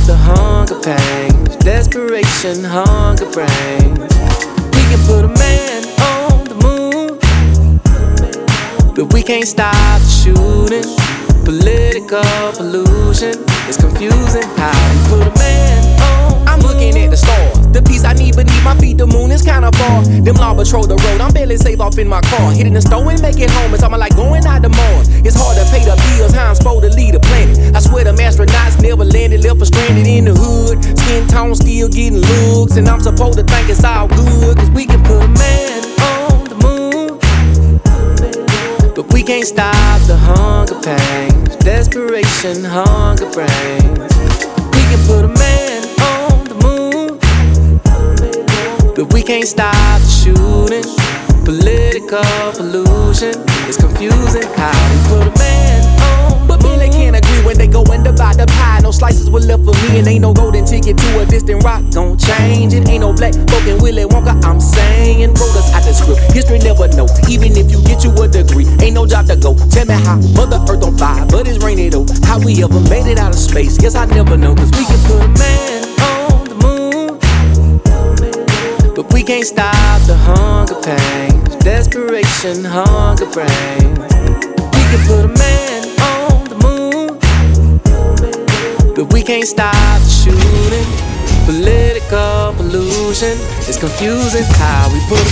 the hunger pains, desperation, hunger brains. We can put a man on the moon, but we can't stop the shooting. Political pollution is confusing how we put a man on. I'm looking at the stars, the peace I need beneath my feet. The moon is kinda far. Them law patrol the road, I'm barely safe off in my car. Hitting the store and making home, it's almost like going out to Mars. It's hard to pay the bills, how I'm supposed to lead the planet. I swear them astronauts never landed, left us stranded in the hood. Skin tone still getting looks, and I'm supposed to think it's all good, cause we can put a man on the moon, but we can't stop the hunger pains, desperation, hunger brains. We can put a man on the moon, but we can't stop the shooting. Political pollution is confusing how we put a man on. But men, they can't agree when they go and divide the pie. No slices were left for me, and ain't no golden ticket to a distant rock. Don't change it, ain't no black folk in Willy Wonka. I'm saying, wrote us out the script. History never know, even if you get you a degree, ain't no job to go. Tell me how Mother Earth on fire, but it's raining though. How we ever made it out of space? Guess I never know, cause we can put a man on the moon, but we can't stop the hunger pains, desperation, hunger brains. We can put a man on the moon, but we can't stop the shooting. Political pollution is confusing how we put.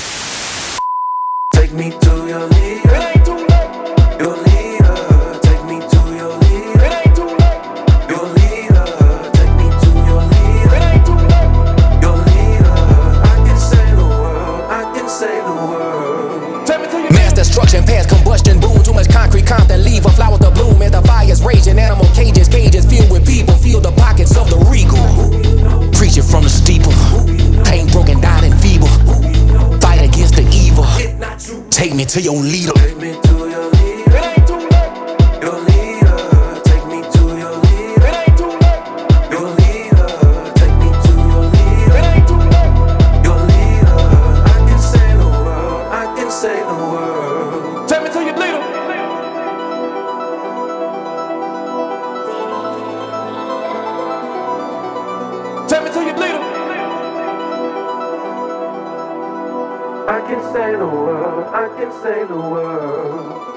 Take me to your leader. Your leader. Take me to your leader. Your leader. Take me to your leader. Your leader. I can save the world. I can save the world. Mass destruction, past combustion, boom. Too much concrete, Compton, leave a flower to bloom. As the fire's raging, animal cages filled with people. Feel the pockets of the regal. Preach it from the steeple. Pain broken down and feeble. Fight against the evil. Take me to your leader. Take me to your leader. Your leader. Take me to your leader. Your leader. Take me to your leader. Your leader. I can save the world. I can save the world. Take me to your leader. Take me to your leader. I can save the world. I can save the world.